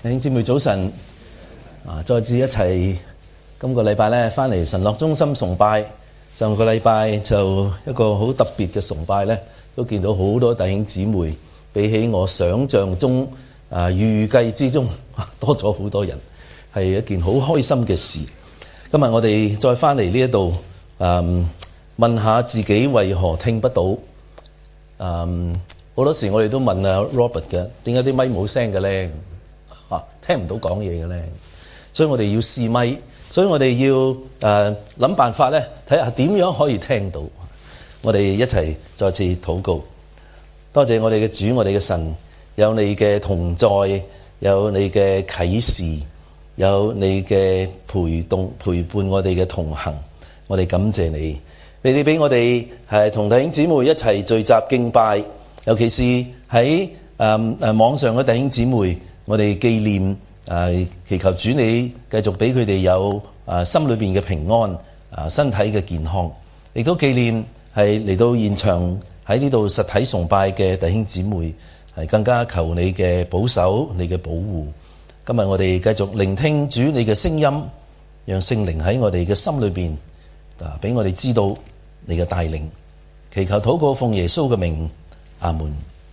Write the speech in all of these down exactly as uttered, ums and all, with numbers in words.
弟兄姊妹早晨啊！再次一齊今個禮拜咧翻嚟神樂中心崇拜。上個禮拜就一個好特別嘅崇拜咧，都見到好多弟兄姊妹，比起我想象中啊預計之中多咗好多人，係一件好開心嘅事。今日我哋再翻嚟呢一度，嗯，問下自己為何聽不到？嗯，好多時我哋都問阿 Robert 嘅，點解啲咪冇聲嘅咧？啊，聽唔到講嘢嘅咧，所以我哋要試咪，所以我哋要誒諗、呃、辦法咧，睇下點樣可以聽到。我哋一齊再次禱告，多謝我哋嘅主，我哋嘅神，有你嘅同在，有你嘅啟示，有你嘅陪動陪伴我哋嘅同行，我哋感謝你，你哋俾我哋係同弟兄姊妹一齊聚集敬拜，尤其是喺誒誒網上嘅弟兄姊妹。我哋紀念誒、呃，祈求主你繼續俾佢哋有誒、呃、心裏邊嘅平安，誒、呃、身體嘅健康，亦都紀念係嚟到現場喺呢度實體崇拜嘅弟兄姊妹，係更加求你嘅保守、你嘅保護。今日我哋繼續聆聽主你嘅聲音，讓聖靈喺我哋嘅心裏邊啊，俾我哋知道你嘅帶領。祈求禱告奉耶穌嘅名，阿門。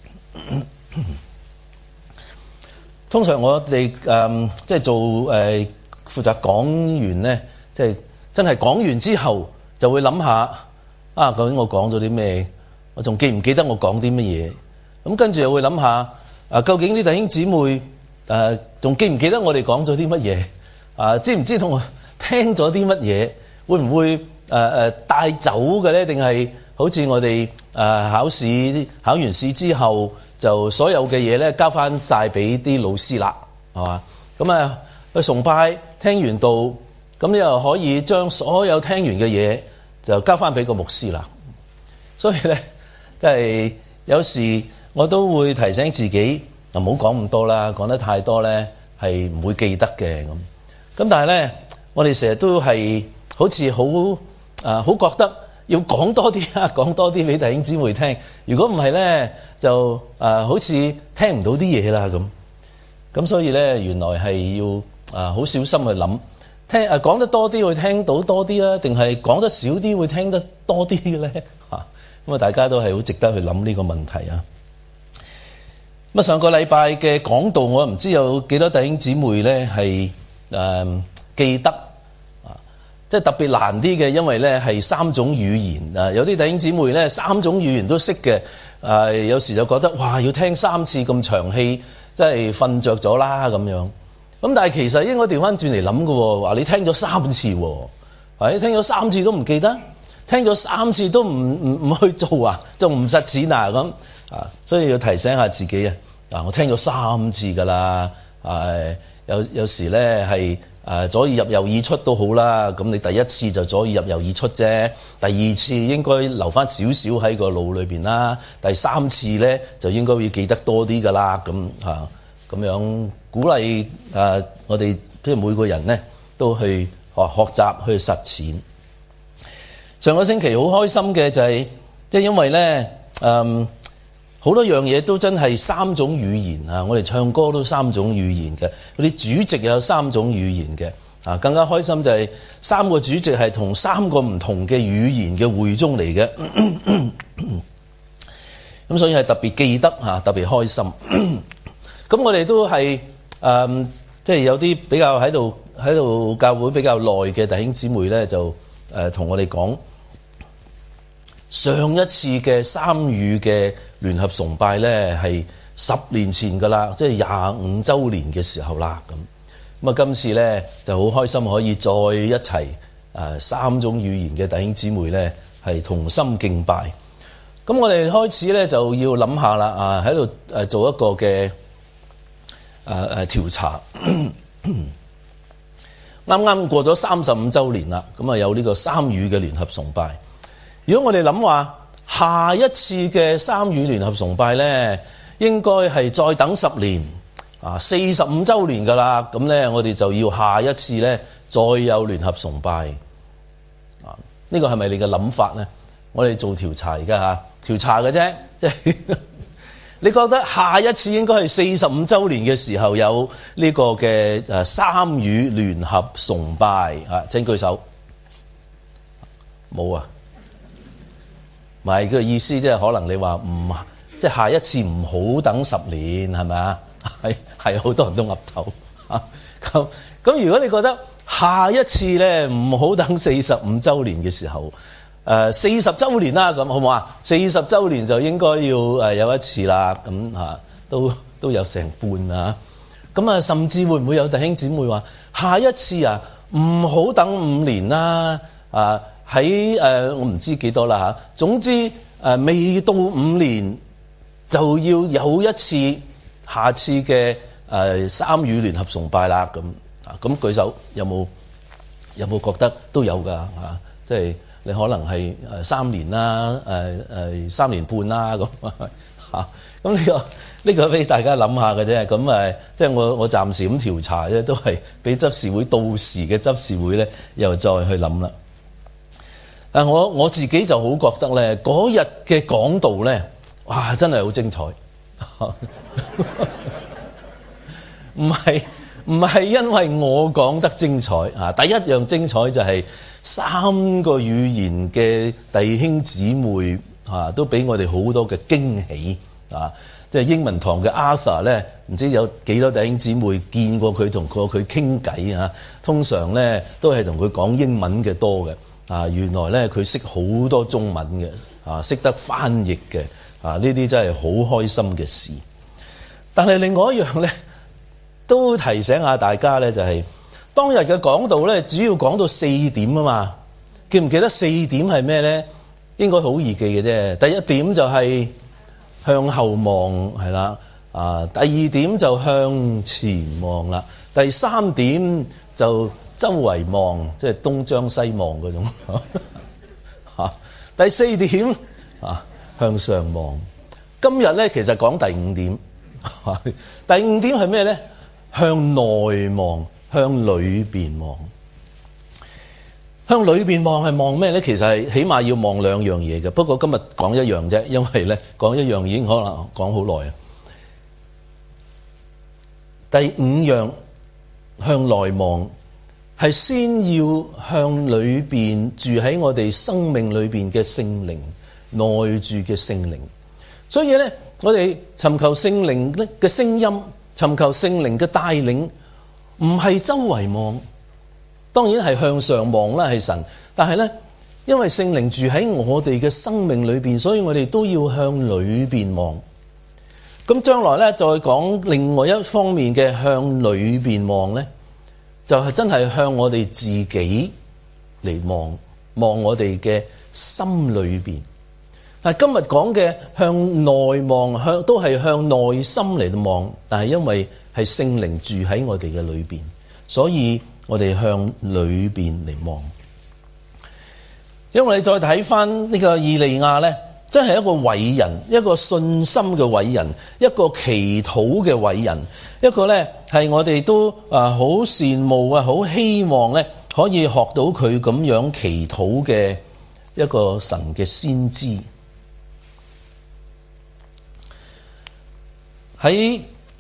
通常我哋誒、呃、即係做誒、呃、負責講員咧，即係真係講完之後就會諗下啊，究竟我講咗啲咩？我仲記唔記得我講啲乜嘢？咁跟住又會諗下啊，究竟啲弟兄姊妹誒仲記唔記得我哋講咗啲乜嘢？啊，知唔知道我聽咗啲乜嘢？會唔會誒誒、呃、帶走嘅咧？定係好似我哋誒、呃、考試考完試之後？就所有嘅嘢咧交翻晒俾啲老師啦，係嘛？咁啊去崇拜聽完道，咁你又可以將所有聽完嘅嘢就交翻俾個牧師啦。所以咧，即係有時我都會提醒自己，就唔好講咁多啦，講得太多咧係唔會記得嘅咁。咁但係咧，我哋成日都係好似好誒好覺得。要講多啲啊，講多啲俾弟兄姊妹聽。如果唔係咧，就誒、呃、好似聽唔到啲嘢啦咁。咁所以咧，原來係要誒好、呃、小心去諗，聽誒講、呃、得多啲會聽到多啲啊，定係講得少啲會聽得多啲嘅咧嚇？咁啊，大家都係好值得去諗呢個問題啊。咁啊，上個禮拜嘅講道，我唔知有幾多弟兄姊妹咧係誒記得。即係特別難啲嘅，因為咧係三種語言啊，有啲弟兄姊妹咧三種語言都識嘅，啊有時就覺得哇要聽三次咁長氣，即係瞓着咗啦咁樣。咁但係其實應該調翻轉嚟諗嘅喎，話你聽咗三次喎，係聽咗三次都唔記得，聽咗三次都唔唔唔去做啊，仲唔實踐啊咁啊，所以要提醒下自己啊，嗱我聽咗三次㗎啦，誒有有時咧係。誒左耳入右耳出都好啦，咁你第一次就左耳入右耳出啫，第二次應該留翻少少喺個腦裏邊啦，第三次咧就應該會記得多啲噶啦，咁嚇咁樣鼓勵誒、啊、我哋即係每個人咧都去學學習去實踐。上個星期好開心嘅就係即係因為咧誒好多樣嘢都真係三種語言啊！我哋唱歌都三種語言嘅，嗰啲主席有三種語言嘅啊！更加開心就係三個主席係同三個唔同嘅語言嘅會中嚟嘅，咁所以係特別記得嚇，特別開心。咁我哋都係誒，即係有啲比較喺度喺度教會比較耐嘅弟兄姊妹咧，就誒同我哋講。上一次嘅三語嘅聯合崇拜咧，係十年前噶啦，即係廿五週年嘅時候啦。咁咁啊，今次咧就好開心可以再一齊誒三種語言嘅弟兄姊妹咧係同心敬拜。咁我哋開始咧就要諗下啦，啊喺度誒做一個嘅誒誒調查。啱啱過咗三十五週年啦，咁啊有呢個三語嘅聯合崇拜。如果我哋諗話下一次嘅三語聯合崇拜咧，應該係再等十年啊，四十五週年噶啦，咁咧我哋就要下一次咧再有聯合崇拜啊。呢個係咪你嘅諗法咧？我哋做調查而家嚇調查嘅啫，即係你覺得下一次應該係四十五週年嘅時候有呢個嘅誒三語聯合崇拜啊？請舉手。冇啊？唔係，佢嘅意思即係可能你話唔即係下一次唔好等十年係咪啊？係係好多人都岌頭啊。咁咁如果你覺得下一次咧唔好等四十五週年嘅時候，誒四十週年啦，咁好唔好啊？四十週年就應該要誒有一次啦，咁嚇都都有成半啊。咁啊，甚至會唔會有弟兄姊妹話下一次啊唔好等五年啦？啊喺誒我唔知幾多啦嚇，總之誒、呃、未到五年就要有一次下次嘅誒、呃、三語聯合崇拜啦。咁啊咁舉手，有冇有冇覺得都有㗎嚇？即係你可能係誒三年啦，誒誒三年半啦咁嚇。咁呢個呢個俾大家諗下嘅啫。咁誒即係我我暫時咁調查啫，都係俾執事會到時嘅執事會咧，又再去諗啦。但我我自己就好覺得咧，嗰日嘅講道咧，哇，真係好精彩。唔係唔係因為我講得精彩啊！第一樣精彩就係三個語言嘅弟兄姊妹啊，都俾我哋好多嘅驚喜啊！即係英文堂嘅 Arthur 咧，唔知有幾多弟兄姊妹見過佢同過佢傾偈啊？通常咧都係同佢講英文嘅多嘅。啊，原來咧佢識好多中文嘅，啊識得翻譯嘅，啊呢啲真係好開心嘅事。但係另外一樣咧，都提醒下大家咧，就係、是、當日嘅講道咧，主要講到四點啊嘛。記唔記得四點係咩咧？應該好易記嘅啫。第一點就係向後望，係啦。啊，第二點就向前望啦。第三點就周圍望，即係東張西望嗰種。嚇，第四點啊，向上望。今日咧其實講第五點。第五點係咩咧？向內望，向裏邊望。向裏邊望係望咩咧？其實係起碼要望兩樣嘢嘅。不過今日講一樣啫，因為咧講一樣已經可能講好耐啊。第五樣向內望，係先要向裏邊住喺我哋生命裏邊嘅聖靈，內住嘅聖靈。所以咧，我哋尋求聖靈咧嘅聲音，尋求聖靈嘅帶領，唔係周圍望，當然係向上望啦，係神。但係咧，因為聖靈住喺我哋嘅生命裏邊，所以我哋都要向裏邊望。咁將來咧，再講另外一方面嘅向裏邊望咧，就係真係向我哋自己嚟望，望我哋嘅心裏邊。但係今日講嘅向內望，向都係向內心嚟望，但係因為係聖靈住喺我哋嘅裏邊，所以我哋向裏邊嚟望。因為你再睇翻呢個以利亞咧，真係一個偉人，一個信心嘅偉人，一個祈禱嘅偉人，一個咧係我哋都啊好羨慕啊，好希望咧可以學到佢咁樣祈禱嘅一個神嘅先知。喺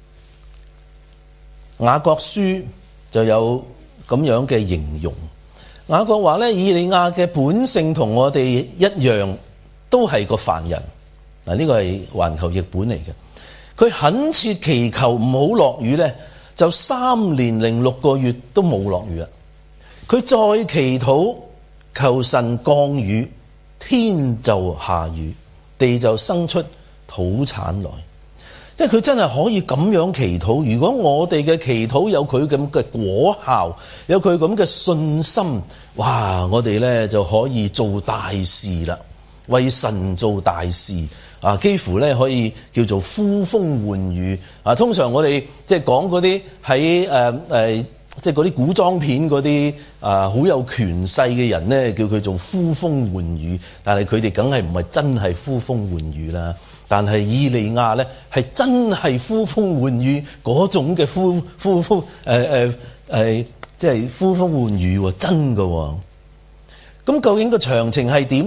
雅各書就有咁樣嘅形容，雅各話咧，以利亞嘅本性同我哋一樣，都係個凡人。嗱，呢個係環球譯本嚟嘅。佢懇切祈求唔好落雨咧，就三年零六個月都冇落雨啦。佢再祈禱求神降雨，天就下雨，地就生出土產來。即係佢真係可以咁樣祈禱。如果我哋嘅祈禱有佢咁嘅果效，有佢咁嘅信心，哇！我哋咧就可以做大事啦，為神做大事啊！幾乎咧可以叫做呼風喚雨啊！通常我哋即係講嗰啲喺誒誒，即係嗰啲古裝片嗰啲啊，好有權勢嘅人咧，叫佢做呼風喚雨，但係佢哋梗係唔係真係呼風喚雨啦。但係以利亞咧係真係呼風喚雨嗰種嘅呼呼呼誒誒誒，即係呼風喚雨喎，真㗎喎。咁究竟個詳情係點咧？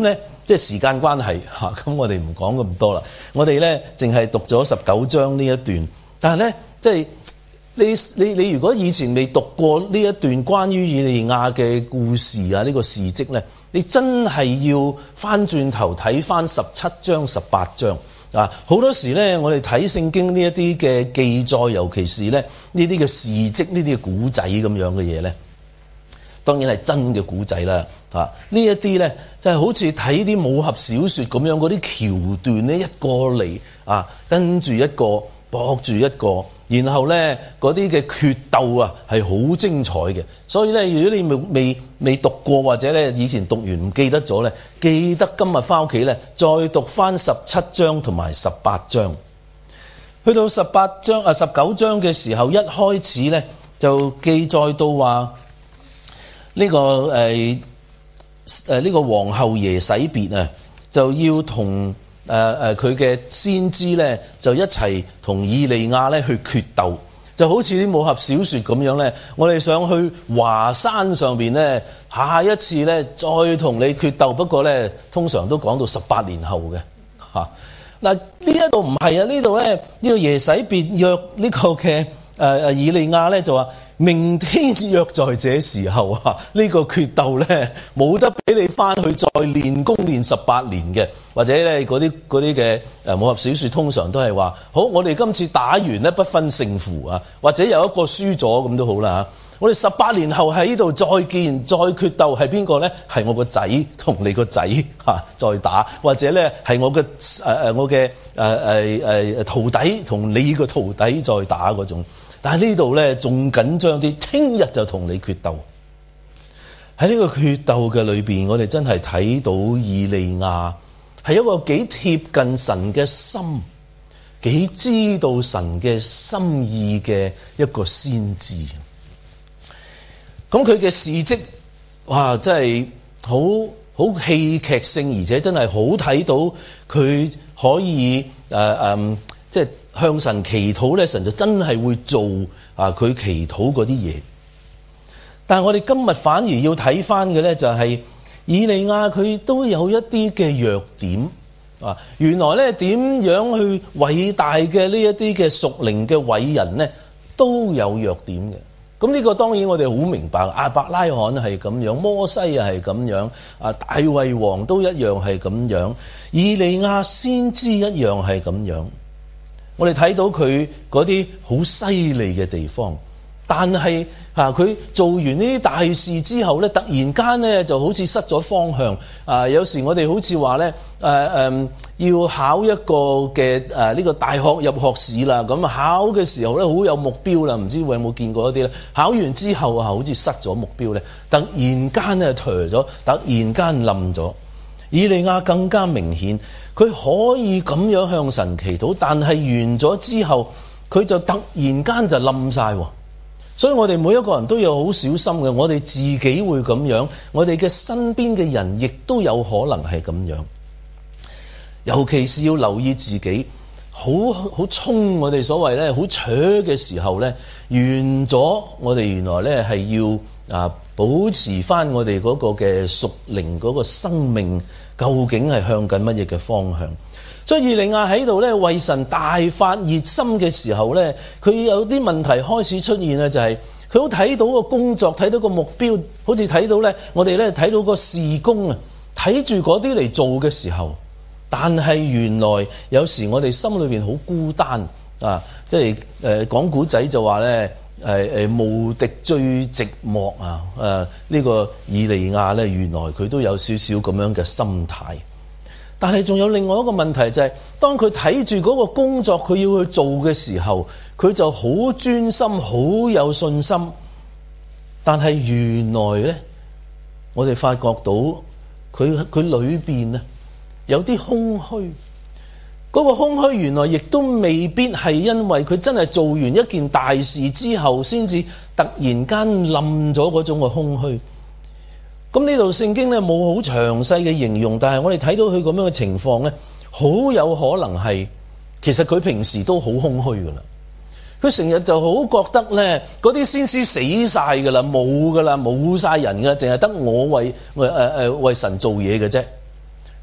即係時間關係嚇，咁我哋唔講咁多啦。我哋咧淨係讀咗十九章呢一段，但係咧即係你你你如果以前未讀過呢一段關於以利亞嘅故事啊，呢個事蹟咧，你真係要翻轉頭睇翻十七章、十八章啊！好多時咧，我哋睇聖經呢一啲嘅記載，尤其是咧呢啲嘅事蹟、呢啲嘅古仔咁樣嘅嘢咧。當然係真嘅古仔啦，啊！呢一啲咧就係、是、好似睇啲武俠小説咁樣，嗰啲橋段咧一個嚟啊，跟住一個駁住一個，然後咧嗰啲嘅決鬥啊係好精彩嘅。所以咧，如果你未未未讀過或者咧以前讀完唔記得咗咧，記得今日翻屋企咧再讀翻十七章同埋十八章。去到十八章啊十九章嘅時候，一開始咧就記載到話。呢、這個誒誒呢個皇后耶洗別啊，就要同誒誒佢嘅先知咧，就一齊同以利亞咧去決鬥，就好似啲武俠小説咁樣咧。我哋上去華山上邊咧，下一次咧再同你決鬥，不過咧通常都講到十八年後嘅嚇。嗱、啊、呢一度唔係啊，呢度咧呢、這個耶洗別約呢個嘅誒誒以利亞咧就話。明天約在這時候啊，呢、這個決鬥咧冇得俾你翻去再練功練十八年嘅，或者咧嗰啲嗰啲嘅誒武俠小説通常都係話，好我哋今次打完咧不分勝負啊，或者有一個輸咗咁都好啦嚇。我哋十八年後喺呢度再見再決鬥係邊個咧？係我個仔同你個仔嚇再打，或者咧係我嘅誒誒我嘅誒誒誒徒弟同你個徒弟再打嗰種。但係呢度咧仲緊張啲，聽日就同你決鬥。喺呢個決鬥嘅裏邊，我哋真係睇到以利亞係一個幾貼近神嘅心，幾知道神嘅心意嘅一個先知。咁佢嘅事蹟，哇，真係好好戲劇性，而且真係好睇到佢可以誒誒、呃呃，即係。向神祈禱咧，神就真係會做啊！佢祈禱嗰啲嘢，但係我哋今日反而要睇翻嘅咧，就係以利亞佢都有一啲嘅弱點啊！原來咧點樣去偉大嘅呢一啲嘅屬靈嘅偉人咧，都有弱點嘅。咁呢個當然我哋好明白，亞伯拉罕係咁樣，摩西又係咁樣，啊大衛王都一樣係咁樣，以利亞先知一樣係咁樣。我哋睇到佢嗰啲好犀利嘅地方，但係啊，佢做完呢啲大事之後咧，突然間咧就好似失咗方向。啊，有時我哋好似話咧，誒誒要考一個嘅誒呢個大學入學試啦，咁考嘅時候咧好有目標啦，唔知會有冇見過一啲咧？考完之後啊，好似失咗目標咧，突然間咧頹咗，突然間冧咗。以利亞更加明顯，佢可以咁樣向神祈禱，但係完咗之後，佢就突然間就冧晒。所以我哋每一個人都要好小心嘅，我哋自己會咁樣，我哋嘅身邊嘅人亦都有可能係咁樣。尤其是要留意自己，好好衝我哋所謂咧，好扯嘅時候咧，完咗我哋原來咧係要啊。保持翻我哋嗰個嘅屬靈嗰個生命，究竟係向緊乜嘢嘅方向？所以以利亞喺度咧為神大發熱心嘅時候咧，佢有啲問題開始出現啦，就係佢好睇到個工作，睇到個目標，好似睇到咧我哋咧睇到個事工啊，睇住嗰啲嚟做嘅時候，但係原來有時我哋心裏邊好孤單啊，即係誒講古仔就話咧。誒誒無敵最寂寞啊！誒、這、呢個以利亞咧，原來佢都有少少咁樣嘅心態。但係仲有另外一個問題就係、是，當佢睇住嗰個工作佢要去做嘅時候，佢就好專心、好有信心。但係原來咧，我哋發覺到佢佢裏邊啊有啲空虛。嗰個空虛原來亦都未必係因為佢真係做完一件大事之後先至突然間冧咗嗰種嘅空虛。咁呢度聖經咧冇好詳細嘅形容，但係我哋睇到佢咁樣嘅情況咧，好有可能係其實佢平時都好空虛噶啦。佢成日就好覺得咧，嗰啲先知死晒噶啦，冇噶啦，冇晒人噶，淨係得我為為誒誒為神做嘢嘅啫。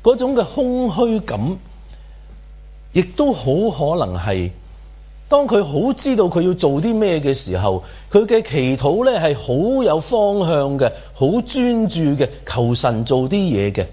嗰種嘅空虛感，亦都好可能係當佢好知道佢要做啲咩嘅時候，佢嘅祈禱咧係好有方向嘅，好專注嘅，求神做啲嘢嘅。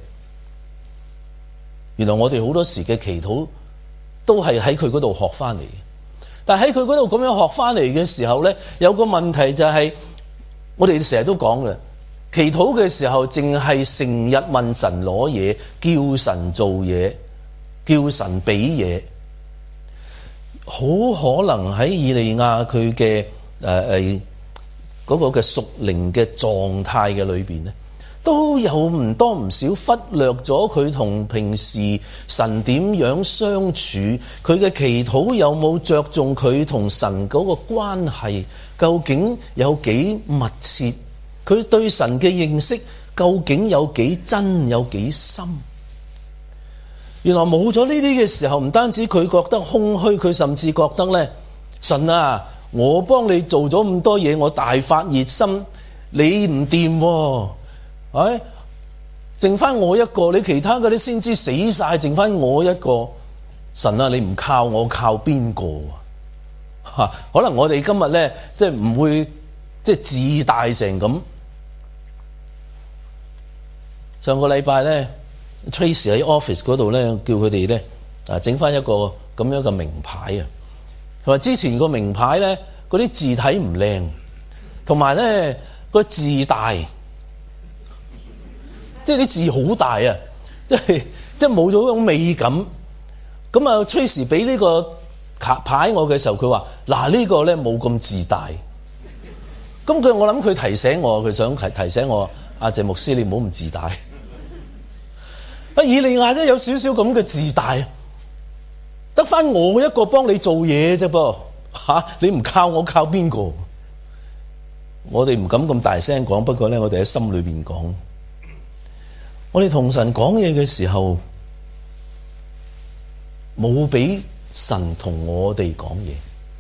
原來我哋好多時嘅祈禱都係喺佢嗰度學翻嚟嘅，但係喺佢嗰度咁樣學翻嚟嘅時候咧，有個問題就係、是、我哋成日都講嘅，祈禱嘅時候淨係成日問神攞嘢，叫神做嘢，叫神俾嘢。好可能喺以利亞佢嘅誒誒嗰個嘅屬靈嘅狀態嘅裏邊咧，都有唔多唔少忽略咗佢同平時神點樣相處，佢嘅祈禱有冇着重佢同神嗰個關係，究竟有幾密切，佢對神嘅認識究竟有幾真有幾深。原來冇咗呢啲嘅時候，唔單止佢覺得空虛，佢甚至覺得咧，神啊，我幫你做咗咁多嘢，我大發熱心，你唔掂喎，哎，剩翻我一個，你其他嗰啲先知死晒，剩翻我一個，神啊，你唔靠我，靠邊個啊？吓，可能我哋今日咧，即係唔會即係自大成咁。上個禮拜咧。Tracy 喺 office 嗰度咧，叫佢哋咧啊整翻一個咁樣嘅名牌啊。佢話之前個名牌咧，嗰啲字體唔靚，同埋咧個字大，即係啲字好大啊，即係即係冇咗嗰種美感。咁啊 Tracy 俾呢個牌我嘅時候，佢話嗱呢個咧冇咁字大。咁佢我諗佢提醒我，佢想提提醒我阿謝牧師，你唔好咁自大。啊，以利亞都有少少咁嘅自大，得翻我一個幫你做嘢啫噃，吓，你唔靠我靠邊個？我哋唔敢咁大聲講，不過咧我哋喺心裏邊講，我哋同神講嘢嘅時候，冇俾神同我哋講嘢，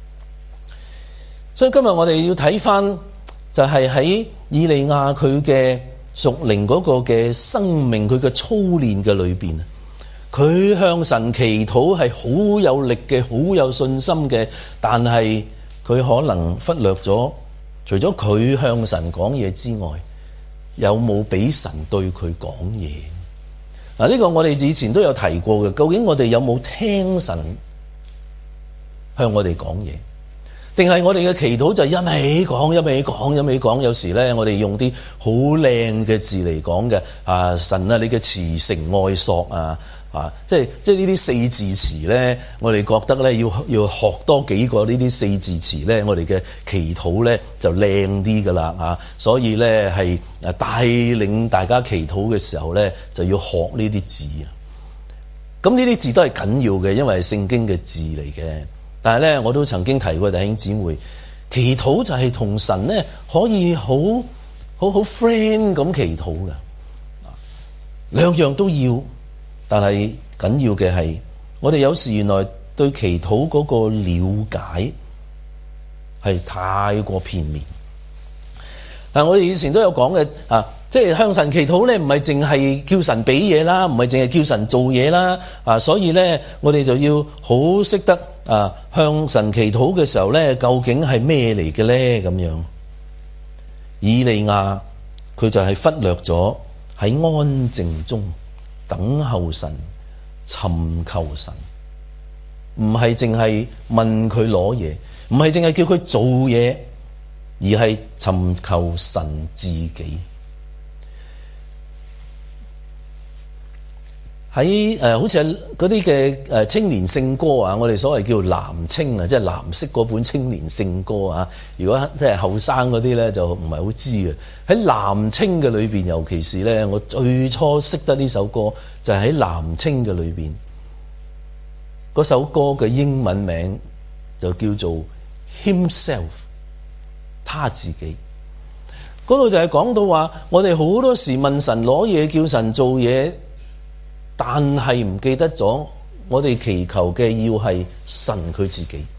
所以今日我哋要睇翻就係喺以利亞佢嘅屬靈嗰個嘅生命，佢嘅操練嘅裏邊，佢向神祈禱係好有力嘅，好有信心嘅，但係佢可能忽略咗，除咗佢向神講嘢之外，有冇俾神對佢講嘢？嗱，呢個我哋以前都有提過嘅，究竟我哋有冇聽神向我哋講嘢？定係我哋嘅祈禱就一味講一味講一味講，有時咧我哋用啲好靚嘅字嚟講嘅啊，神啊，你嘅慈繩愛索啊啊，即係即係呢啲四字詞咧，我哋覺得咧要要學多幾個呢啲四字詞咧，我哋嘅祈禱咧就靚啲噶啦啊，所以咧係誒帶領大家祈禱嘅時候咧就要學呢啲字啊。咁呢啲字都係緊要嘅，因為係聖經嘅字嚟嘅。但係咧，我都曾經提過弟兄姊妹，祈禱就係同神咧可以好好好 friend 咁祈禱嘅，兩樣都要。但係緊要嘅係，我哋有時原來對祈禱嗰個了解係太過片面。但我哋以前都有講嘅啊，即係向神祈禱咧，唔係淨係叫神俾嘢啦，唔係淨係叫神做嘢啦啊，所以咧我哋就要好識得啊向神祈禱嘅時候咧，究竟係咩嚟嘅咧？咁樣，以利亞佢就係忽略咗喺安靜中等候神、尋求神，唔係淨係問佢攞嘢，唔係淨係叫佢做嘢，而係尋求神自己。喺誒、呃，好似嗰啲嘅誒青年聖歌啊，我哋所謂叫藍青啊，即係藍色嗰本青年聖歌啊。如果即係後生嗰啲咧，就唔係好知嘅。喺藍青嘅裏邊，尤其是咧，我最初識得呢首歌就係喺藍青嘅裏邊。嗰首歌嘅英文名就叫做 Himself， 他自己。嗰度就係講到話，我哋好多時問神攞嘢，叫神做嘢。但係唔記得咗，我哋祈求嘅要係神佢自己，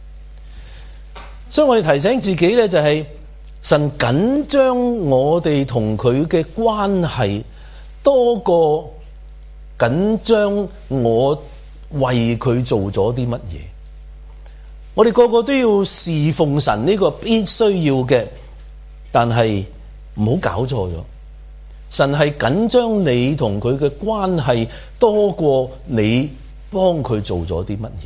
所以我哋提醒自己咧，就係神緊張我哋同佢嘅關係多過緊張我為佢做咗啲乜嘢。我哋個個都要侍奉神，呢個必須要嘅，但係唔好搞錯咗。神係緊張你同佢嘅關係多過你幫佢做咗啲乜嘢。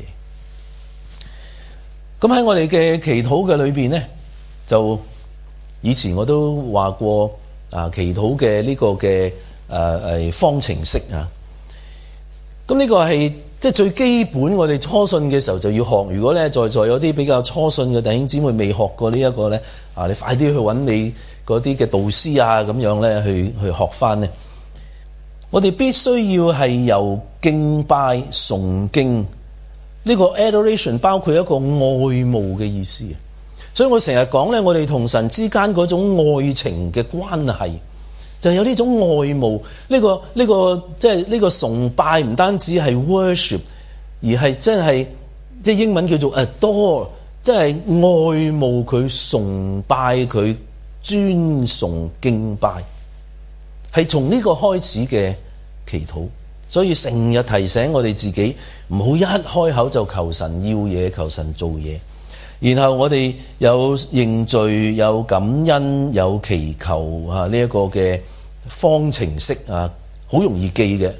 咁喺我哋嘅祈禱嘅裏邊咧，就以前我都話過啊，祈禱嘅呢個嘅誒誒方程式啊。咁呢個係即係最基本，我哋初信嘅時候就要學。如果咧在座有啲比較初信嘅弟兄姊妹未學過呢一個咧，啊，你快啲去揾你嗰啲嘅導師啊，咁樣咧去去學翻咧。我哋必須要係由敬拜崇敬呢個 adoration， 包括一個愛慕嘅意思。所以我成日講咧，我哋同神之間嗰種愛情嘅關係，就有呢種愛慕。呢個呢個即係呢個崇拜，唔單止係 worship， 而係真係即係英文叫做 adore， 即係愛慕佢、崇拜佢、尊崇敬拜，係從呢個開始嘅祈禱。所以成日提醒我哋自己，唔好一開口就求神要嘢、求神做嘢。然後我哋有認罪、有感恩、有祈求啊，呢一個嘅方程式啊，好容易記嘅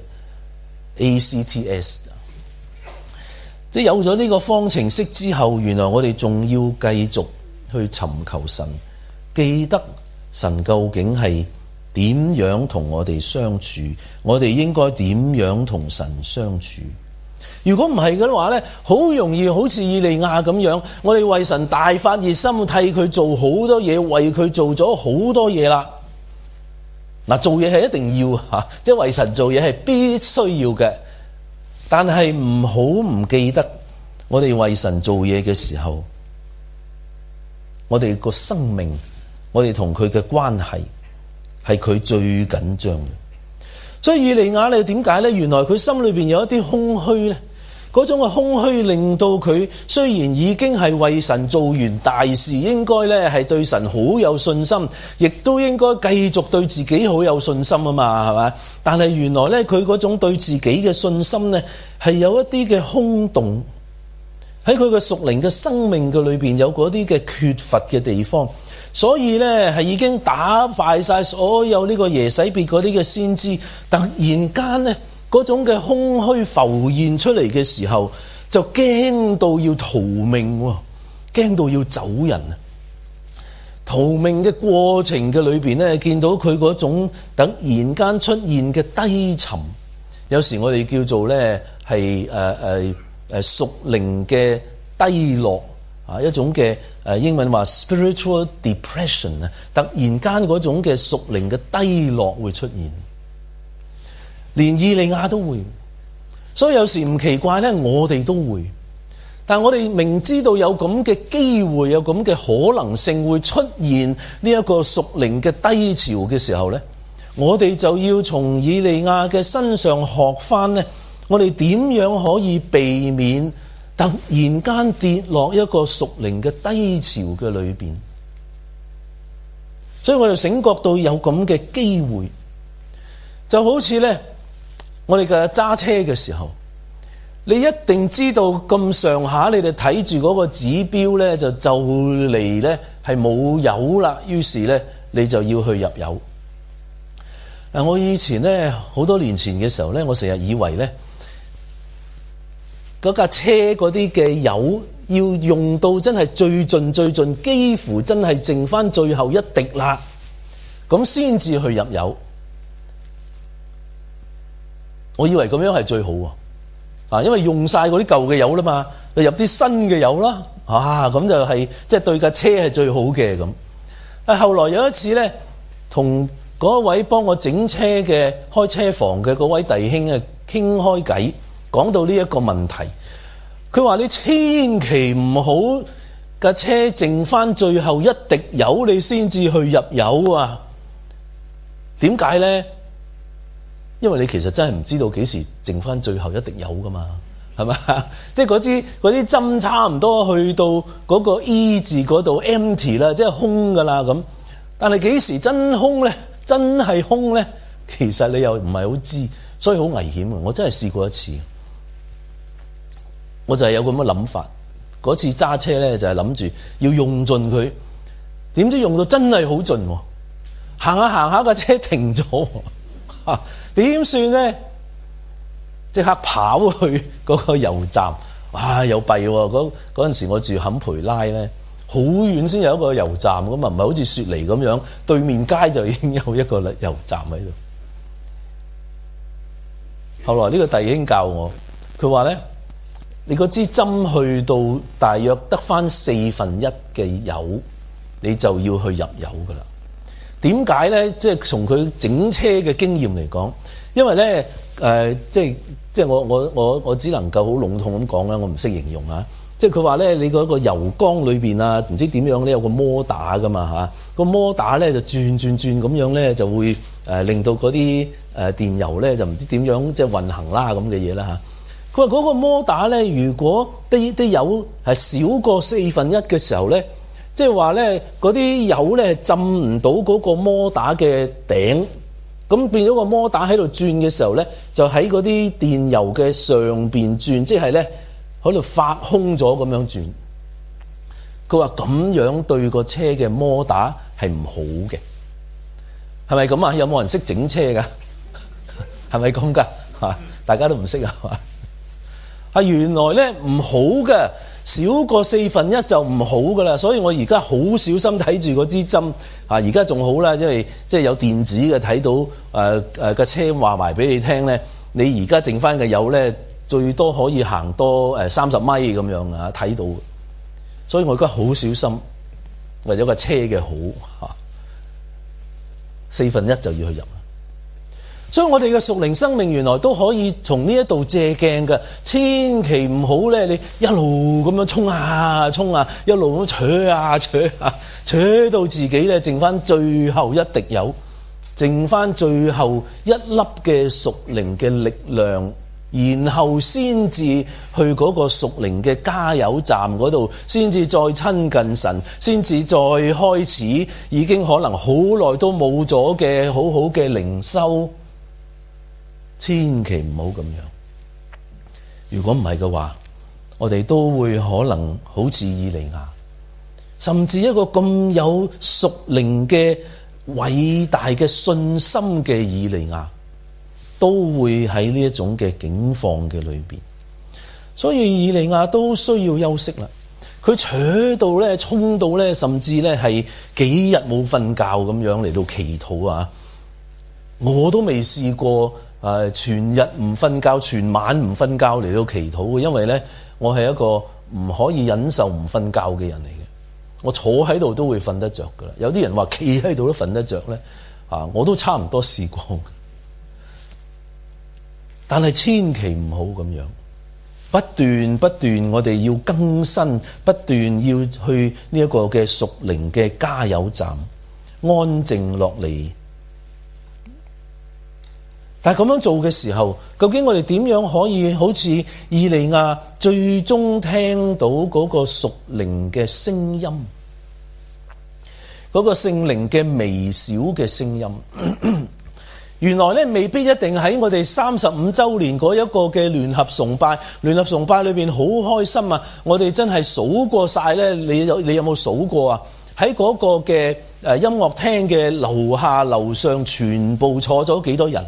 A C T S。即係有咗呢個方程式之後，原來我哋仲要繼續去尋求神，記得神究竟係點樣同我哋相處，我哋應該點樣同神相處。如果唔係嘅話咧，好容易好似以利亞咁樣，我哋為神大發熱心，替佢做好多嘢，為佢做咗好多嘢啦。嗱，做嘢係一定要吓，即係為神做嘢係必須要嘅。但係唔好唔記得，我哋為神做嘢嘅時候，我哋個生命，我哋同佢嘅關係係佢最緊張嘅。所以以利亞咧，點解咧？原來佢心裏邊有一啲空虛咧。嗰種嘅空虛令到佢雖然已經係為神做完大事，應該咧係對神好有信心，亦都應該繼續對自己好有信心啊嘛，係咪？但係原來咧佢嗰種對自己嘅信心咧係有一啲嘅空洞，喺佢嘅屬靈嘅生命嘅裏邊有嗰啲嘅缺乏嘅地方，所以咧係已經打敗晒所有呢個耶洗別嗰啲嘅先知，突然間咧嗰種嘅空虛浮現出嚟嘅時候，就驚到要逃命，驚到要走人啊！逃命嘅過程嘅裏邊咧，見到佢嗰種突然間出現嘅低沉，有時我哋叫做咧係誒誒誒屬靈嘅低落啊，一種嘅誒英文話 spiritual depression 啊，突然間嗰種嘅屬靈嘅低落會出現。連以利亞都會，所以有時唔奇怪咧，我哋都會。但我哋明知道有咁嘅機會，有咁嘅可能性會出現呢一個屬靈嘅低潮嘅時候咧，我哋就要從以利亞嘅身上學翻咧，我哋點樣可以避免突然間跌落一個屬靈嘅低潮嘅裏邊。所以我哋醒覺到有咁嘅機會，就好似咧。我哋嘅揸車嘅時候，你一定知道咁上下，你哋睇住嗰個指標咧，就就嚟咧係冇油啦。於是咧，你就要去入油。嗱，我以前咧好多年前嘅時候咧，我成日以為咧嗰架車嗰啲嘅油要用到真係最盡最盡，幾乎真係剩翻最後一滴啦，咁先至去入油。我以為咁樣係最好啊，因為用晒嗰啲舊嘅油啦嘛，就入啲新嘅油啦，啊咁就係即係對架車係最好嘅咁。啊，後來有一次咧，同嗰位幫我整車嘅開車房嘅嗰位弟兄啊傾開偈，講到呢一個問題，佢話你千祈唔好架車剩翻最後一滴油，你先至去入油啊。點解咧？因為你其實真係唔知道幾時剩翻最後一滴油噶嘛，係咪？即係嗰啲嗰啲針差唔多去到嗰個 E 字嗰度 empty 啦，即係空噶啦咁。但係幾時真空咧？真係空咧？ 其實你又唔係好知，所以好危險啊！我真係試過一次，我就係有咁嘅諗法。嗰次揸車咧就係諗住要用盡佢，點知用到真係好盡喎，行下行下架車停咗，嚇點算咧？即刻跑去嗰個油站，哇！有弊喎！嗰嗰陣時我住坎培拉咧，好遠先有一個油站，咁啊唔係好似雪梨咁樣，對面街就已經有一個油站喺度。後來呢個弟兄教我，佢話咧：你嗰支針去到大約得返四分一嘅油，你就要去入油噶啦。點解咧？即係從佢整車嘅經驗嚟講，因為咧誒、呃，即係即係我我我我只能夠好籠統咁講啦，我唔識形容啊。即係佢話咧，你嗰個油缸裏邊啊，唔知點樣咧有個摩打噶嘛嚇，個摩打咧就轉轉轉咁樣咧就會誒、呃、令到嗰啲誒電油咧就唔知點樣即係運行啦咁嘅嘢啦嚇。佢話嗰個摩打咧，如果啲啲油係少過四分一嘅時候咧，即係話咧嗰啲油咧浸唔到嗰個摩打嘅頂，咁變咗個摩打喺度轉嘅時候咧，就喺嗰啲電油嘅上邊轉，即係咧喺度發空咗咁樣轉。佢話咁樣對個車嘅摩打係唔好嘅，係咪咁啊？有冇人識整車㗎？係咪咁㗎？嚇，大家都唔識啊嘛。啊，原來咧唔好嘅，少過四分一就唔好噶啦，所以我而家好小心睇住嗰支針。啊，而家仲好啦，因為即係有電子嘅睇到誒誒個車話埋俾你聽咧，你而家剩翻嘅油咧最多可以行多誒三十米咁樣啊，睇到。所以我而家好小心，為咗個車嘅好嚇，四分一就要去入。所以我哋嘅屬靈生命原來都可以從呢一度借鏡嘅，千祈唔好咧，你一路咁樣衝啊衝啊，一路咁扯啊扯啊，扯到自己咧剩翻最後一滴油，剩翻最後一粒嘅屬靈嘅力量，然後先至去嗰個屬靈嘅加油站嗰度，先至再親近神，先至再開始已經可能好耐都冇咗嘅好好嘅靈修。千祈唔好咁樣，如果唔係嘅話，我哋都會可能好似以利亞，甚至一個咁有屬靈嘅偉大嘅信心嘅以利亞，都會喺呢一種嘅境況嘅裏邊。所以以利亞都需要休息啦。佢扯到咧，衝到咧，甚至咧係幾日冇瞓覺咁樣嚟到祈禱啊！我都未試過。誒、呃、全日唔瞓覺，全晚唔瞓覺嚟到祈禱嘅，因為咧我係一個唔可以忍受唔瞓覺嘅人嚟嘅。我坐喺度都會瞓得着噶啦，有啲人話企喺度都瞓得着咧，啊我都差唔多試過。但係千祈唔好咁樣，不斷不斷我哋要更新，不斷要去呢一個嘅屬靈嘅加油站，安靜落嚟。但係咁樣做嘅時候，究竟我哋點樣可以好似以利亞最終聽到嗰個屬靈嘅聲音，嗰個聖靈嘅微小嘅聲音？原來咧未必一定喺我哋三十五週年嗰一個嘅聯合崇拜，聯合崇拜裏邊好開心啊！我哋真係數過晒咧，你有你有冇數過啊？喺嗰個嘅誒音樂廳嘅樓下樓上，全部坐咗幾多人？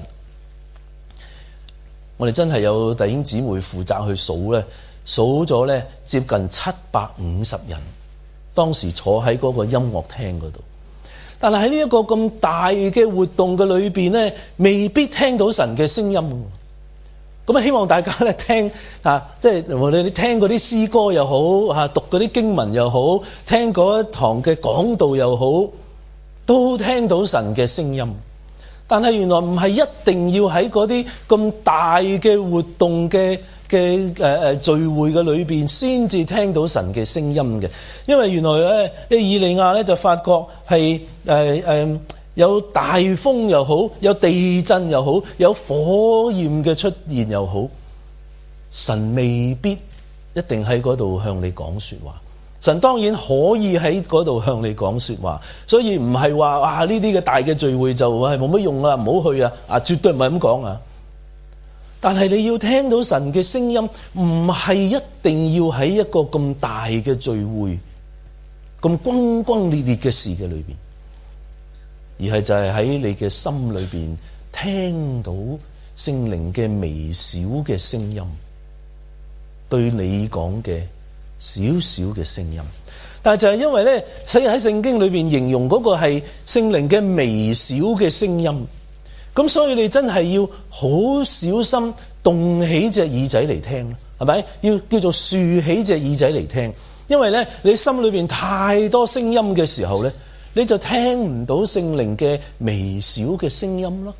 我哋真係有弟兄姊妹負責去數咧，數咗咧接近七百五十人，當時坐喺嗰個音樂廳嗰度。但係喺呢一個咁大嘅活動嘅裏邊咧，未必聽到神嘅聲音。咁啊，希望大家咧聽啊，即係無論你聽嗰啲詩歌又好，嚇讀嗰啲經文又好，聽嗰一堂嘅講道又好，都聽到神嘅聲音。但係原來唔係一定要喺嗰啲咁大嘅活動嘅嘅誒誒聚會嘅裏邊先至聽到神嘅聲音嘅，因為原來咧，以利亞咧就發覺係誒誒有大風又好，有地震又好，有火焰嘅出現又好，神未必一定喺嗰度向你講說話， 神當然可以喺嗰度向你講說話，所以唔係話哇呢啲嘅大嘅聚會就係冇乜用啦，唔好去啊！啊，絕對唔係咁講啊！但係你要聽到神嘅聲音，唔係一定要喺一個咁大嘅聚會、咁轟轟烈烈嘅事嘅裏邊，而係就係喺你嘅心裏邊聽到聖靈嘅微小嘅聲音，對你講嘅少少嘅聲音。但係就係因為咧，所以喺聖經裏邊形容嗰個係聖靈嘅微小嘅聲音，咁所以你真係要好小心動起隻耳仔嚟聽，係咪？要叫做豎起隻耳仔嚟聽，因為咧你心裏邊太多聲音嘅時候咧，你就聽唔到聖靈嘅微小嘅聲音咯。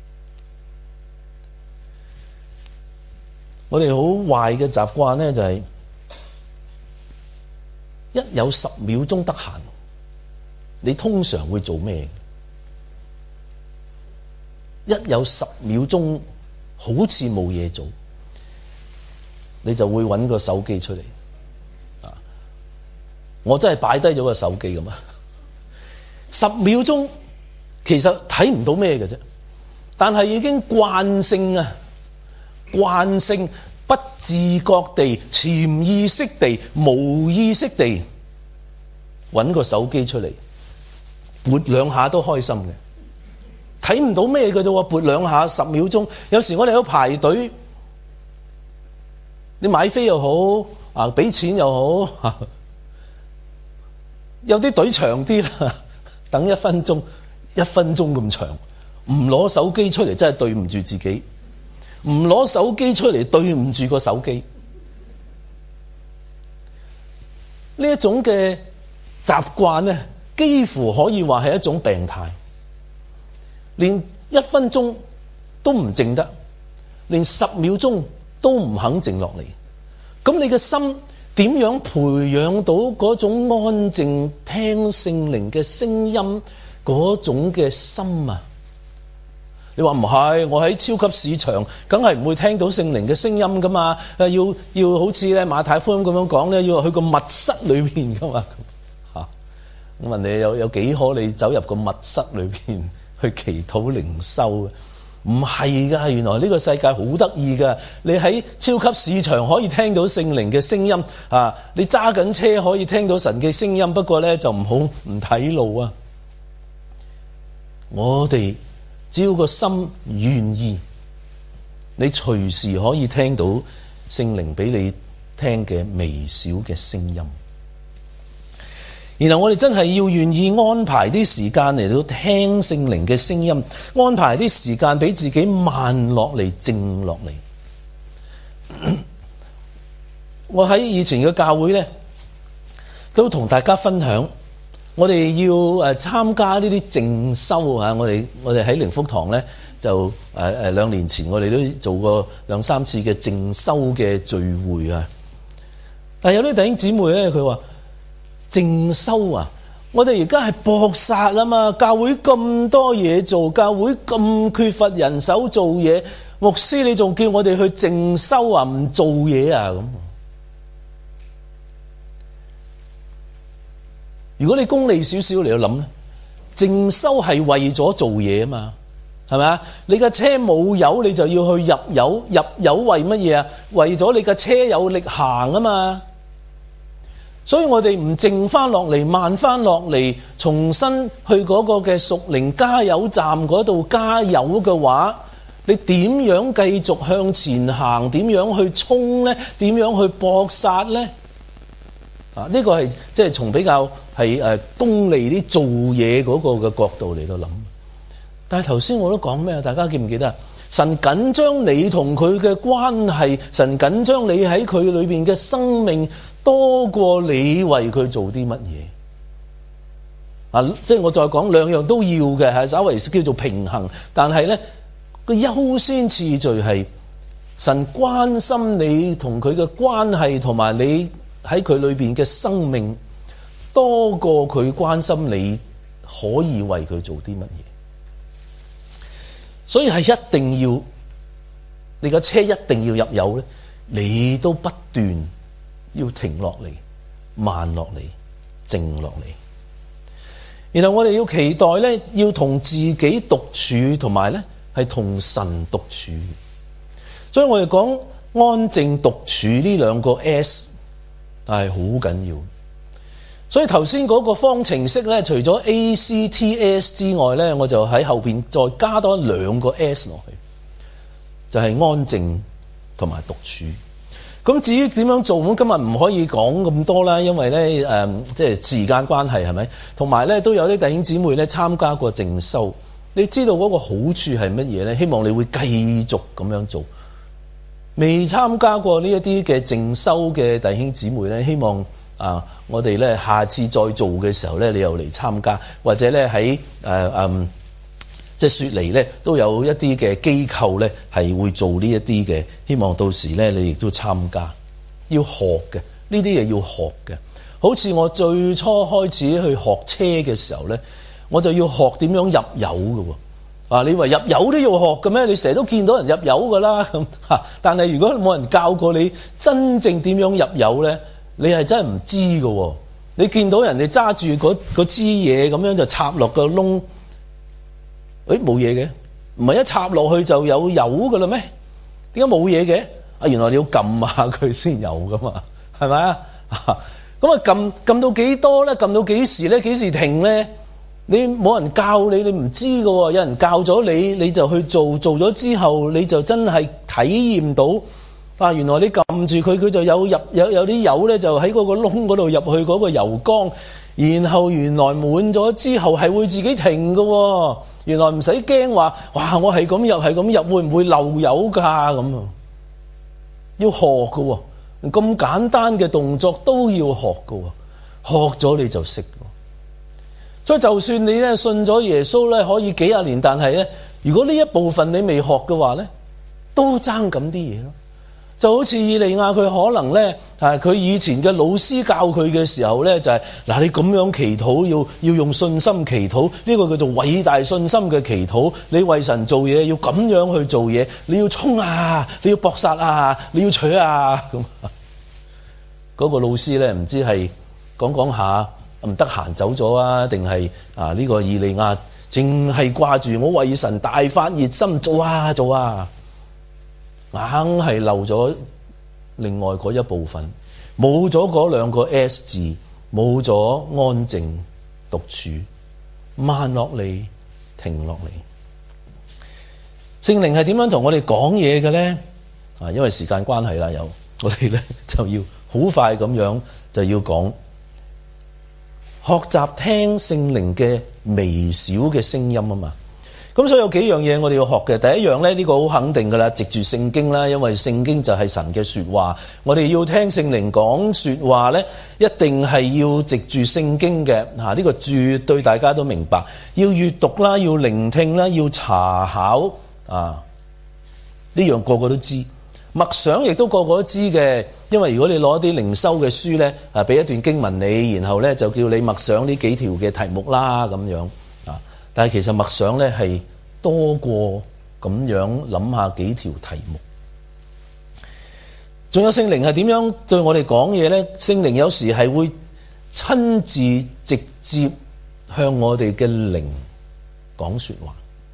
我哋好壞嘅習慣咧，就係一有十秒鐘得閒，你通常會做咩？一有十秒鐘好似冇嘢做，你就會揾個手機出嚟。啊！我真係擺低咗個手機㗎嘛。十秒鐘其實睇唔到咩嘅啫，但係已經慣性啊！慣性不自覺地、潛意識地、無意識地揾個手機出嚟，撥兩下都開心嘅。睇唔到咩嘅啫喎，撥兩下十秒鐘。有時我哋喺度排隊，你買飛又好啊，俾錢又好，啊、有啲隊長啲啦，等一分鐘，一分鐘咁長，唔攞手機出嚟真係對唔住自己。唔攞手機出嚟對唔住個手機，呢一種嘅習慣咧，幾乎可以話係一種病態。連一分鐘都唔靜得，連十秒鐘都唔肯靜落嚟。咁你嘅心點樣培養到嗰種安靜聽聖靈嘅聲音嗰種嘅心啊？你話唔係，我喺超級市場，梗係唔會聽到聖靈嘅聲音噶嘛？誒，要要好似咧馬太福音咁樣講咧，要去個密室裏邊噶嘛？吓、啊，我問你有有幾可你走入個密室裏邊去祈禱靈修嘅？唔係噶，原來呢個世界好得意噶。你喺超級市場可以聽到聖靈嘅聲音啊，你揸緊車可以聽到神嘅聲音，不過咧就唔好唔睇路啊。我哋。只要個心願意，你隨時可以聽到聖靈俾你聽嘅微小嘅聲音。然後我哋真係要願意安排啲時間嚟到聽聖靈嘅聲音，安排啲時間俾自己慢落嚟、靜落嚟。我喺以前嘅教會咧，都同大家分享。我哋要誒參加呢啲靜修啊！我哋我哋喺靈福堂咧就誒誒兩年前我哋都做過兩三次嘅靜修嘅聚會啊！但係有啲弟兄姊妹咧，佢話靜修啊！我哋而家係搏殺啊嘛！教會咁多嘢做，教會咁缺乏人手做嘢，牧師你仲叫我哋去靜修啊？唔做嘢啊咁？如果你功利少少嚟到諗咧，靜修係為咗做嘢啊嘛，係咪啊？你架車冇油，你就要去入油，入油為乜嘢啊？為咗你架車有力行啊嘛。所以我哋唔靜翻落嚟，慢翻落嚟，重新去嗰個嘅屬靈加油站嗰度加油嘅話，你點樣繼續向前行？點樣去衝咧？點樣去搏殺咧？啊！呢、這個係即係從比較係誒功利啲做嘢嗰個嘅角度嚟到諗。但係頭先我都講咩啊？大家記唔記得啊？神緊張你同佢嘅關係，神緊張你喺佢裏邊嘅生命多過你為佢做啲乜嘢啊？即係我再講兩樣都要嘅，係稍微叫做平衡。但係咧個優先次序係神關心你同佢嘅關係，同埋你喺佢裏邊嘅生命多過佢關心你可以為佢做啲乜嘢，所以係一定要你架車一定要入油咧，你都不斷要停落嚟慢落嚟，靜落嚟。然後我哋要期待咧，要同自己獨處，同埋咧係同神獨處。所以我哋講安靜獨處呢兩個 S 係好緊要。所以頭先嗰個方程式咧，除咗 A C T S 之外咧，我就喺後邊再加多兩個 S 落去，就係安靜同埋獨處。咁至於點樣做，咁今日唔可以講咁多啦，因為咧誒，即係時間關係係咪？同埋咧都有啲弟兄姊妹咧參加過靜修，你知道嗰個好處係乜嘢咧？希望你會繼續咁樣做。未參加過呢一啲嘅靜修嘅弟兄姊妹咧，希望啊，我哋咧下次再做嘅時候咧，你又嚟參加，或者咧喺誒誒，即係雪梨咧都有一啲嘅機構咧係會做呢一啲嘅，希望到時咧你亦都參加。要學嘅呢啲嘢要學嘅，好似我最初開始去學車嘅時候咧，我就要學點樣入油嘅喎。啊！你話入油都要學嘅咩？你成日都見到人入油㗎啦咁嚇，但係如果冇人教過你真正點樣入油咧，你係真係唔知㗎喎。你見到人哋揸住嗰支嘢咁樣就插落個窿，誒冇嘢嘅，唔係一插落去就有油㗎啦咩？點解冇嘢嘅？啊，原來你要撳下佢先有㗎嘛，係咪啊？咁啊撳撳到幾多咧？撳到幾時咧？幾時停咧？你冇人教你，你唔知㗎喎。有人教咗你，你就去做，做咗之後你就真係體驗到啊！原來你撳住佢，佢就有入有有啲油咧，就喺嗰個窿嗰度入去嗰個油缸，然後原來滿咗之後係會自己停㗎喎。原來唔使驚話，哇！我係咁入係咁入，會唔會漏油㗎咁啊？要學㗎喎，咁簡單嘅動作都要學㗎喎，學咗你就識。所以就算你咧信咗耶穌咧，可以幾廿年，但係咧，如果呢一部分你未學嘅話咧，都爭咁啲嘢咯。就好似以利亞，佢可能咧，係佢以前嘅老師教佢嘅時候咧，就係、是、嗱，你咁樣祈禱，要要用信心祈禱，呢、這個叫做偉大信心嘅祈禱。你為神做嘢要咁樣去做嘢，你要衝啊，你要搏殺啊，你要取啊咁。嗰、那個老師咧，唔知係講講下。唔得閒走咗啊？定係啊？呢個以利亞淨係掛住我為神大發熱心做啊做啊，硬係漏咗另外嗰一部分，冇咗嗰兩個 S 字，冇咗安靜獨處，慢落嚟，停落嚟。聖靈係點樣同我哋講嘢嘅咧？啊，因為時間關係啦，有我哋咧就要好快咁樣就要講。學習聽聖靈嘅微小嘅聲音啊嘛，咁所以有幾樣嘢我哋要學嘅。第一樣咧，呢個好肯定噶啦，藉住聖經啦，因為聖經就係神嘅說話。我哋要聽聖靈講說話咧，一定係要藉住聖經嘅。吓，呢個絕對大家都明白。要閱讀啦，要聆聽啦，要查考啊，呢樣個個都知。默想亦都個個都知嘅，因為如果你攞啲靈修嘅書咧，啊，俾一段經文你，然後咧就叫你默想呢幾條嘅題目啦咁樣啊。但係其實默想咧係多過咁樣諗下幾條題目。仲有聖靈係點樣對我哋講嘢咧？聖靈有時係會親自直接向我哋嘅靈講說話。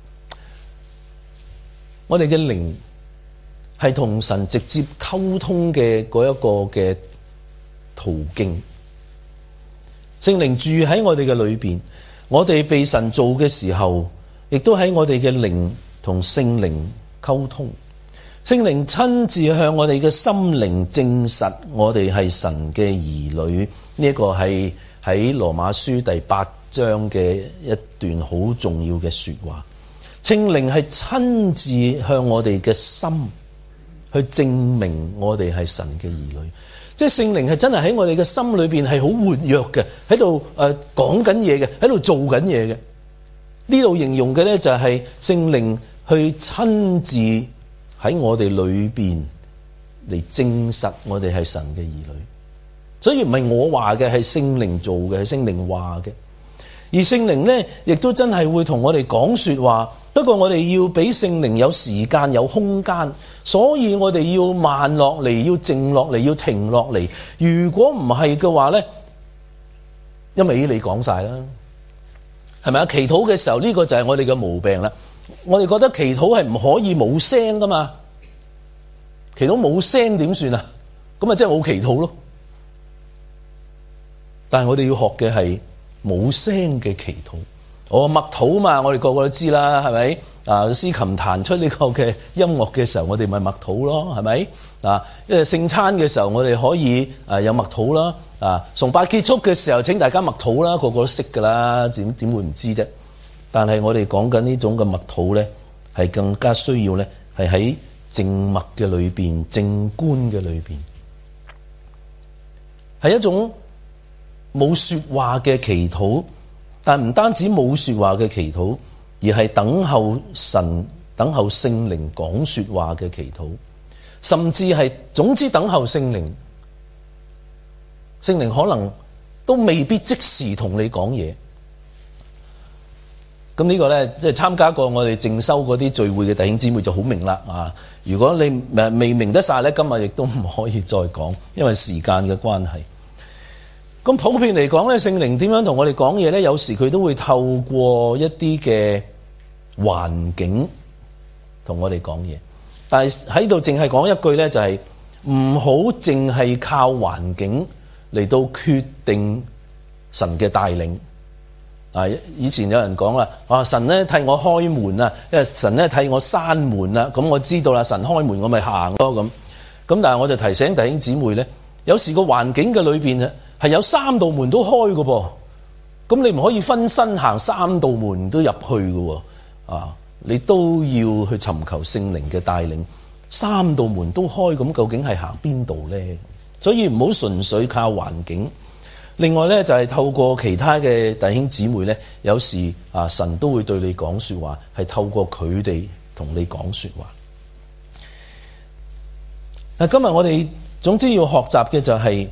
我哋嘅靈係同神直接溝通嘅嗰一個嘅途徑。聖靈住喺我哋嘅裏邊，我哋被神造嘅時候，亦都喺我哋嘅靈同聖靈溝通。聖靈親自向我哋嘅心靈證實我哋係神嘅兒女。呢一個係喺羅馬書第八章嘅一段好重要嘅說話。聖靈係親自向我哋嘅心去證明我哋係神嘅兒女，即係聖靈係真係喺我哋嘅心裏邊係好活躍嘅，喺度誒講緊嘢嘅，喺度做緊嘢嘅。呢度形容嘅咧就係聖靈去親自喺我哋裏邊嚟證實我哋係神嘅兒女。所以唔係我話嘅，係聖靈做嘅，係聖靈話嘅。 而聖靈呢，亦都真係會同我哋講說話。不過我哋要俾聖靈有時間有空間，所以我哋要慢落嚟，要靜落嚟，要停落嚟。如果唔係嘅話呢，因為你講晒啦，係咪啊？祈禱嘅時候呢個就係我哋嘅毛病啦。我哋覺得祈禱係唔可以冇聲噶嘛，祈禱冇聲點算啊？咁啊即係冇祈禱咯。但係我哋要學嘅係冇聲嘅祈禱。我默禱嘛，我哋個個都知啦，係咪？啊，司琴彈出呢個嘅音樂嘅時候，我哋咪默禱咯，係咪？啊，因為聖餐嘅時候，我哋可以啊有默禱啦。啊，崇拜結束嘅時候，請大家默禱啦，個個都識噶啦，點點會唔知啫？但係我哋講緊呢種嘅默禱咧，係更加需要咧，係喺靜默嘅裏邊、靜觀嘅裏邊，係一種冇說話嘅祈禱。但唔單止冇說話嘅祈禱，而係等候神、等候聖靈講說話嘅祈禱，甚至係總之等候聖靈。聖靈可能都未必即時同你講嘢。咁呢個咧，即係參加過我哋靜修嗰啲聚會嘅弟兄姊妹就好明啦啊！如果你未明得晒咧，今日亦都唔可以再講，因為時間嘅關係。咁普遍嚟講咧，聖靈點樣同我哋講嘢咧？有時佢都會透過一啲嘅環境同我哋講嘢，但係喺度淨係講一句咧，就係唔好淨係靠環境嚟到決定神嘅帶領。啊，以前有人講啦，啊神咧替我開門啊，因為神咧替我閂門啦，咁我知道啦，神開門我咪行咯咁。咁但係我就提醒弟兄姊妹咧，有時個環境嘅裏邊啊，係有三道門都開嘅噃，咁你唔可以分身行三道門都入去嘅，啊，你都要去尋求聖靈嘅帶領。三道門都開，咁究竟係行邊度咧？所以唔好純粹靠環境。另外咧就係透過其他嘅弟兄姊妹咧，有時啊神都會對你講說話，係透過佢哋同你講說話。嗱，今日我哋總之要學習嘅就係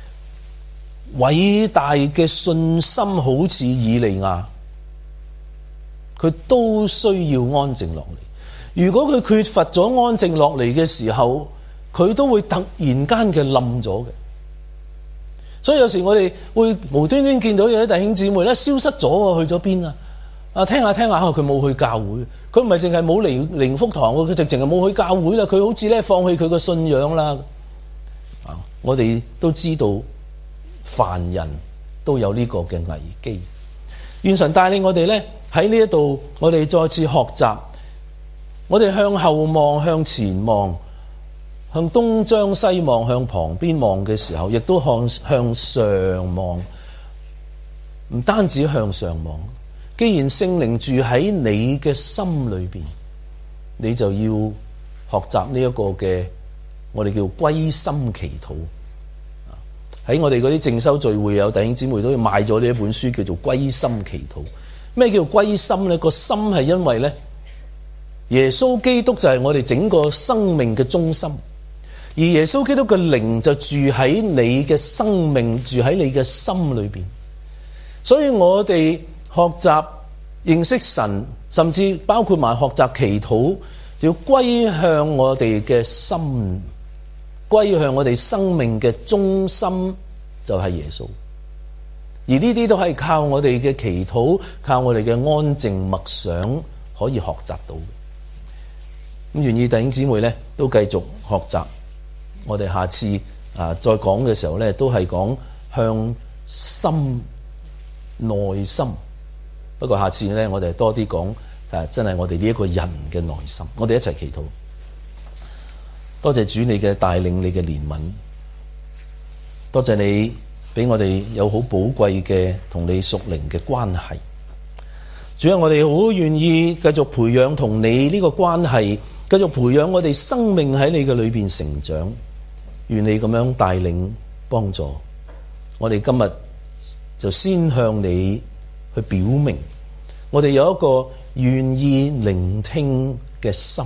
偉大嘅信心，好似以利亞，佢都需要安靜落嚟。如果佢缺乏咗安靜落嚟嘅時候，佢都會突然間嘅冧咗嘅。所以有時我哋會無端端見到有啲弟兄姊妹咧消失咗，去咗邊啊？啊，聽下聽下，佢冇去教會，佢唔係淨係冇嚟靈福堂，佢直情係冇去教會啦。佢好似咧放棄佢個信仰啦。啊，我哋都知道凡人都有呢個嘅危機。願神帶領我哋咧喺呢一度，我哋再次學習，我哋向後望，向前望。向東張西望，向旁邊望嘅時候，亦都向向上望。唔單止向上望，既然聖靈住喺你嘅心裏邊，你就要學習呢一個嘅我哋叫歸心祈禱。喺我哋嗰啲靜修聚會，有弟兄姊妹都要買咗呢一本書，叫做歸心祈禱。咩叫歸心咧？個心係因為咧，耶穌基督就係我哋整個生命嘅中心。而耶穌基督嘅靈就住喺你嘅生命，住喺你嘅心裏邊。所以我哋學習認識神，甚至包括埋學習祈禱，要歸向我哋嘅心，歸向我哋生命嘅中心，就係耶穌。而呢啲都係靠我哋嘅祈禱，靠我哋嘅安靜默想可以學習到嘅。咁願意弟兄姊妹咧都繼續學習。我哋下次啊再講嘅時候咧，都係講向心內心。不過下次咧，我哋多啲講誒，真係我哋呢一個人嘅內心。我哋一齊祈禱。多謝主你嘅帶領，你嘅憐憫。多謝你俾我哋有好寶貴嘅同你屬靈嘅關係。主啊，我哋好願意繼續培養同你呢個關係，繼續培養我哋生命喺你嘅裏邊成長。願你咁樣帶領幫助我哋。今日就先向你去表明，我哋有一個願意聆聽嘅心。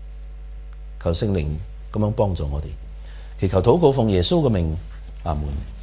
求聖靈咁樣幫助我哋。祈求禱告奉耶穌嘅名，阿門。